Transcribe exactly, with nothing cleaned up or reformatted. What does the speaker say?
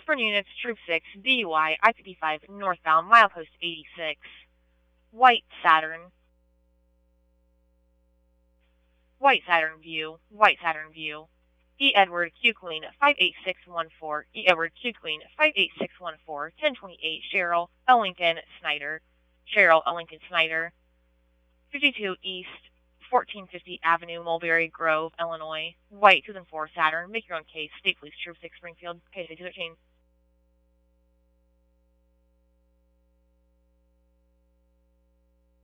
Westbourne units, Troop six, D U I, I fifty-five, northbound, milepost eighty-six. White Saturn. White Saturn view, White Saturn view. E. Edward, Q Queen, five eight six one four. E. Edward, Q Queen, five eight six one four. ten twenty-eight, Cheryl, Ellington, Snyder. Cheryl, Ellington, Snyder. fifty-two East, fourteen fifty Avenue, Mulberry Grove, Illinois. White two thousand four Saturn. Make your own case. State Police, Troop six, Springfield. Case two thirteen.